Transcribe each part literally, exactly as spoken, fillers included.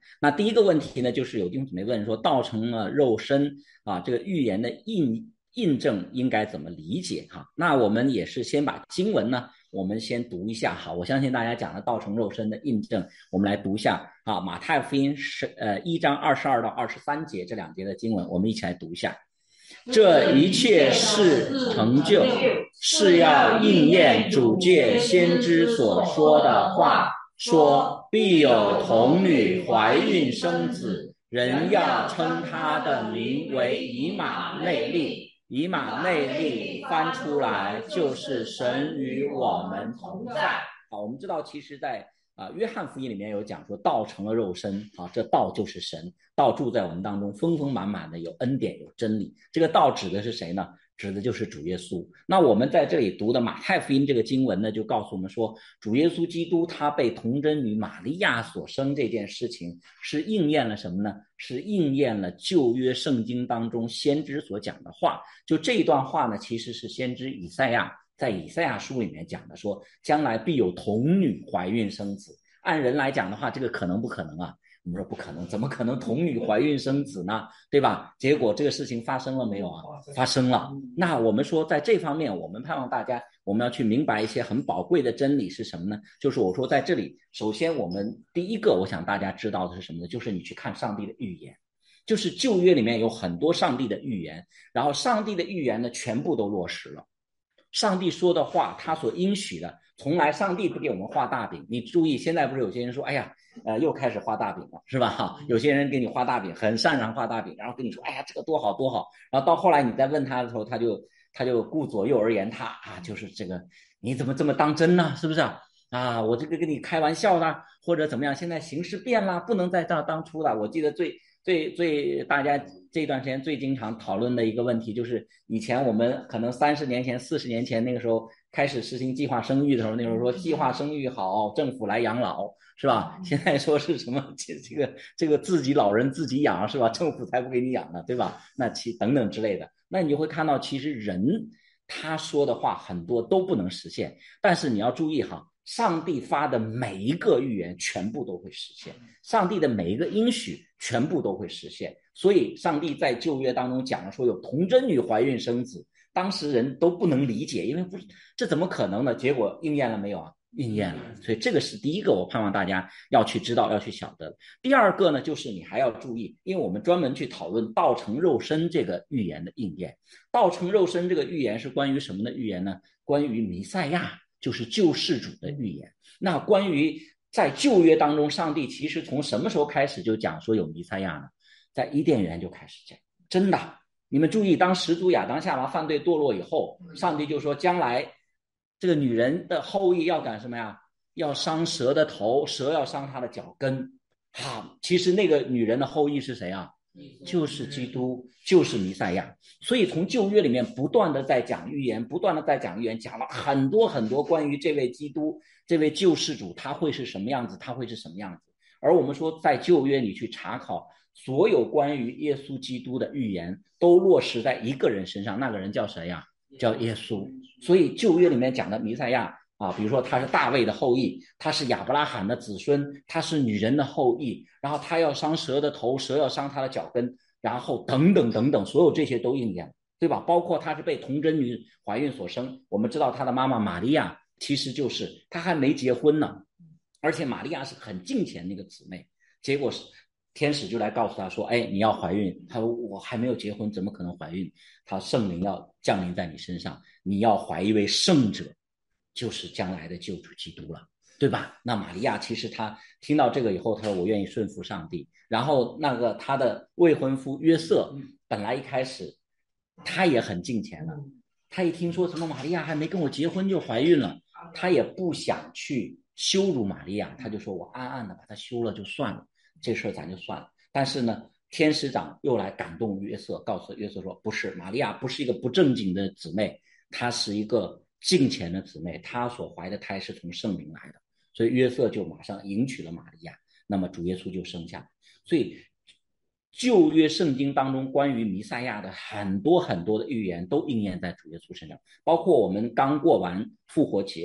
那第一个问题呢，就是有弟兄姊妹问说，道成了肉身啊，这个预言的印印证应该怎么理解哈？那我们也是先把经文呢，我们先读一下哈。我相信大家讲的道成肉身的印证，我们来读一下啊。马太福音是呃一章二十二到二十三节这两节的经文，我们一起来读一下。这一切事成就，是要应验主借先知所说的话，说必有童女怀孕生子，人要称他的名为以马内利。以马内利翻出来就是神与我们同在。好，我们知道其实在啊、呃，约翰福音里面有讲说道成了肉身啊，这道就是神，道住在我们当中，丰丰满满的有恩典有真理。这个道指的是谁呢？指的就是主耶稣。那我们在这里读的马太福音这个经文呢，就告诉我们说，主耶稣基督他被童贞女玛利亚所生这件事情，是应验了什么呢？是应验了旧约圣经当中先知所讲的话。就这一段话呢，其实是先知以赛亚在以赛亚书里面讲的，说将来必有童女怀孕生子。按人来讲的话，这个可能不可能啊？我们说不可能，怎么可能童女怀孕生子呢？对吧？结果这个事情发生了没有啊？发生了。那我们说在这方面，我们盼望大家我们要去明白一些很宝贵的真理是什么呢？就是我说在这里，首先我们第一个我想大家知道的是什么呢？就是你去看上帝的预言。就是旧约里面有很多上帝的预言，然后上帝的预言呢全部都落实了。上帝说的话，他所应许的，从来上帝不给我们画大饼。你注意，现在不是有些人说，哎呀，呃，又开始画大饼了，是吧？哈，有些人给你画大饼，很擅长画大饼，然后跟你说，哎呀，这个多好多好。然后到后来你再问他的时候，他就他就顾左右而言他啊，就是这个，你怎么这么当真呢？是不是啊？啊，我这个跟你开玩笑啦，或者怎么样？现在形势变了，不能再当当初了。我记得最最最大家这段时间最经常讨论的一个问题，就是以前我们可能三十年前、四十年前那个时候开始实行计划生育的时候，那时候说计划生育好，政府来养老，是吧？现在说是什么这这个这个自己老人自己养，是吧？政府才不给你养呢，对吧？那其等等之类的，那你就会看到，其实人他说的话很多都不能实现，但是你要注意哈。上帝发的每一个预言全部都会实现，上帝的每一个应许全部都会实现。所以上帝在旧约当中讲了说有童贞女怀孕生子，当时人都不能理解，因为不是这怎么可能呢？结果应验了没有啊？应验了。所以这个是第一个我盼望大家要去知道要去晓得。第二个呢，就是你还要注意，因为我们专门去讨论道成肉身这个预言的应验。道成肉身这个预言是关于什么的预言呢？关于弥赛亚，就是救世主的预言。那关于在旧约当中，上帝其实从什么时候开始就讲说有弥赛亚呢？在伊甸园就开始讲，真的。你们注意，当始祖亚当夏娃犯罪堕落以后，上帝就说将来这个女人的后裔要干什么呀？要伤蛇的头，蛇要伤她的脚跟。啊，其实那个女人的后裔是谁啊？就是基督，就是弥赛亚。所以从旧约里面不断的在讲预言，不断的在讲预言，讲了很多很多关于这位基督，这位救世主他会是什么样子，他会是什么样子。而我们说在旧约你去查考所有关于耶稣基督的预言都落实在一个人身上，那个人叫谁呀？叫耶稣。所以旧约里面讲的弥赛亚啊，比如说他是大卫的后裔，他是亚伯拉罕的子孙，他是女人的后裔，然后他要伤蛇的头，蛇要伤他的脚跟，然后等等等等，所有这些都应验，对吧？包括他是被童贞女怀孕所生，我们知道他的妈妈玛利亚其实就是他还没结婚呢，而且玛利亚是很敬虔那个姊妹，结果是天使就来告诉他说，哎，你要怀孕。他说我还没有结婚，怎么可能怀孕？他圣灵要降临在你身上，你要怀一位圣者，就是将来的救主基督了，对吧？那玛利亚其实她听到这个以后，她说我愿意顺服上帝。然后那个她的未婚夫约瑟本来一开始他也很敬虔了，他一听说什么玛利亚还没跟我结婚就怀孕了，他也不想去羞辱玛利亚，他就说我暗暗的把她休了就算了，这事儿咱就算了。但是呢，天使长又来感动约瑟，告诉约瑟说不是，玛利亚不是一个不正经的姊妹，她是一个敬虔的姊妹，她所怀的胎是从圣灵来的。所以约瑟就马上迎娶了玛利亚，那么主耶稣就生下。所以旧约圣经当中关于弥赛亚的很多很多的预言都应验在主耶稣身上，包括我们刚过完复活节，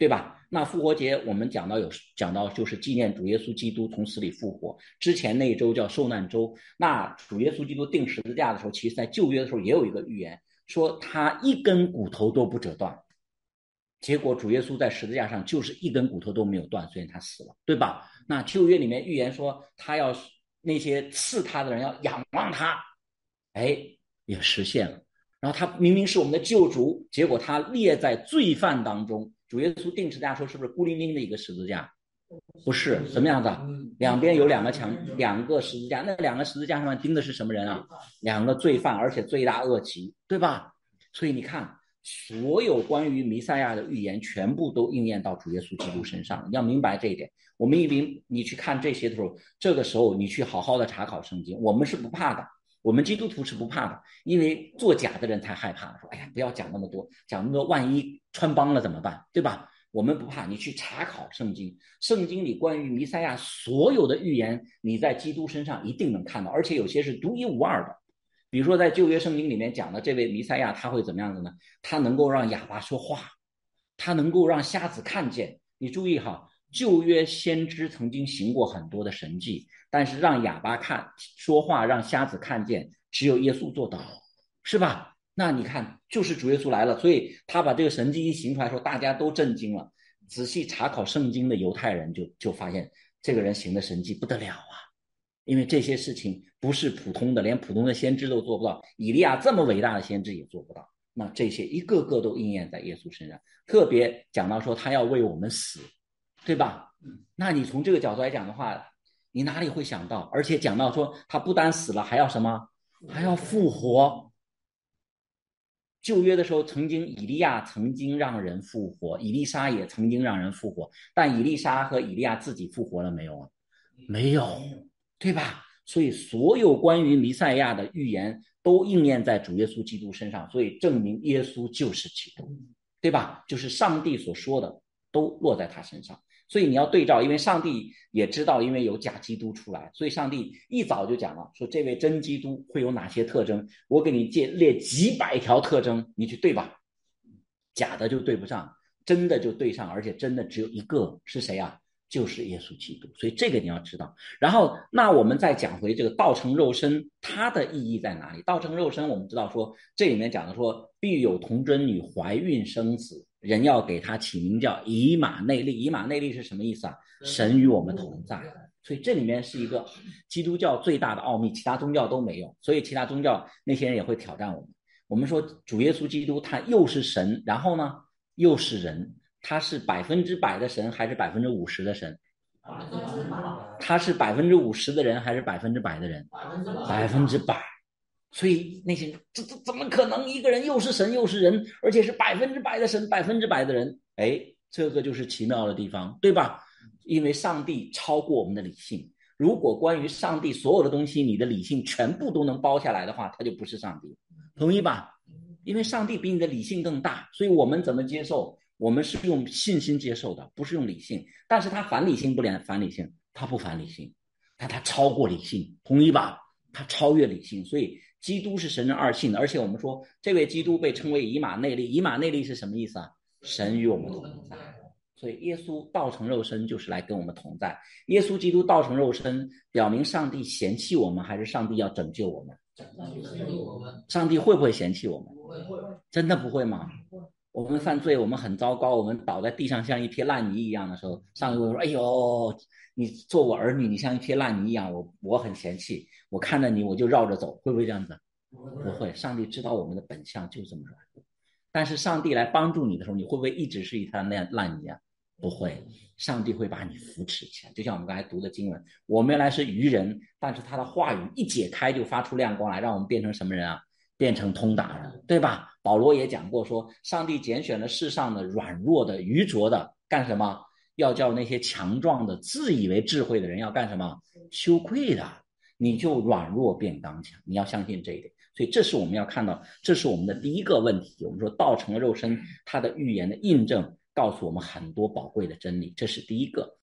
对吧？那复活节我们讲到有讲到就是纪念主耶稣基督从死里复活，之前那一周叫受难周。那主耶稣基督钉十字架的时候，其实在旧约的时候也有一个预言，说他一根骨头都不折断。结果主耶稣在十字架上就是一根骨头都没有断，所以他死了，对吧？那旧约里面预言说他要那些刺他的人要仰望他，哎，也实现了。然后他明明是我们的救主，结果他列在罪犯当中。主耶稣钉十字架说是不是孤零零的一个十字架？不是，什么样子？两边有两个墙，两个十字架，那两个十字架上面钉的是什么人啊？两个罪犯，而且罪大恶极，对吧？所以你看，所有关于弥赛亚的预言全部都应验到主耶稣基督身上。你要明白这一点。我们一明你去看这些的时候，这个时候你去好好的查考圣经，我们是不怕的。我们基督徒是不怕的，因为作假的人才害怕，说哎呀不要讲那么多，讲那么多万一穿帮了怎么办，对吧？我们不怕，你去查考圣经，圣经里关于弥赛亚所有的预言，你在基督身上一定能看到，而且有些是独一无二的。比如说在旧约圣经里面讲的这位弥赛亚，他会怎么样子呢？他能够让哑巴说话，他能够让瞎子看见。你注意哈，旧约先知曾经行过很多的神迹，但是让哑巴看说话，让瞎子看见，只有耶稣做到，是吧？那你看，就是主耶稣来了，所以他把这个神迹一行出来说，大家都震惊了。仔细查考圣经的犹太人就就发现，这个人行的神迹不得了啊！因为这些事情不是普通的，连普通的先知都做不到，以利亚这么伟大的先知也做不到。那这些一个个都应验在耶稣身上，特别讲到说他要为我们死，对吧？那你从这个角度来讲的话，你哪里会想到？而且讲到说他不单死了，还要什么？还要复活。旧约的时候，曾经以利亚曾经让人复活，以利沙也曾经让人复活，但以利沙和以利亚自己复活了没有啊？没有，对吧？所以所有关于弥赛亚的预言都应验在主耶稣基督身上，所以证明耶稣就是基督，对吧？就是上帝所说的都落在他身上。所以你要对照，因为上帝也知道，因为有假基督出来，所以上帝一早就讲了，说这位真基督会有哪些特征，我给你列几百条特征，你去对吧？假的就对不上，真的就对上，而且真的只有一个，是谁啊？就是耶稣基督。所以这个你要知道。然后那我们再讲回这个道成肉身，它的意义在哪里？道成肉身我们知道说，这里面讲的说必有童贞女怀孕生子，人要给他起名叫以马内利。以马内利是什么意思啊？神与我们同在。所以这里面是一个基督教最大的奥秘，其他宗教都没有，所以其他宗教那些人也会挑战我们。我们说主耶稣基督他又是神，然后呢又是人，他是百分之百的神还是百分之五十的神？他是百分之五十的人还是百分之百的人？百分之百。所以那些人这这怎么可能？一个人又是神又是人，而且是百分之百的神，百分之百的人。哎，这个就是奇妙的地方，对吧？因为上帝超过我们的理性。如果关于上帝所有的东西，你的理性全部都能包下来的话，他就不是上帝，同意吧？因为上帝比你的理性更大，所以我们怎么接受？我们是用信心接受的，不是用理性。但是他反理性不连反理性，他不反理性，但他超过理性，同意吧？他超越理性，所以基督是神人二性的。而且我们说这位基督被称为以马内利，以马内利是什么意思啊？神与我们同在。所以耶稣道成肉身就是来跟我们同在。耶稣基督道成肉身，表明上帝嫌弃我们，还是上帝要拯救我们？上帝会不会嫌弃我们？真的不会吗？我们犯罪，我们很糟糕，我们倒在地上像一片烂泥一样的时候，上帝会说：“哎呦，你做我儿女，你像一片烂泥一样，我我很嫌弃，我看着你我就绕着走。”会不会这样子？不会。上帝知道我们的本相就这么软弱，但是上帝来帮助你的时候，你会不会一直是一滩烂烂泥啊？不会。上帝会把你扶持起来。就像我们刚才读的经文，我们原来是愚人，但是他的话语一解开就发出亮光来，让我们变成什么人啊？变成通达人，对吧？保罗也讲过说，上帝拣选了世上的软弱的愚拙的干什么？要叫那些强壮的自以为智慧的人要干什么？羞愧的。你就软弱变刚强，你要相信这一点。所以这是我们要看到，这是我们的第一个问题。我们说道成了肉身，它的预言的印证告诉我们很多宝贵的真理，这是第一个。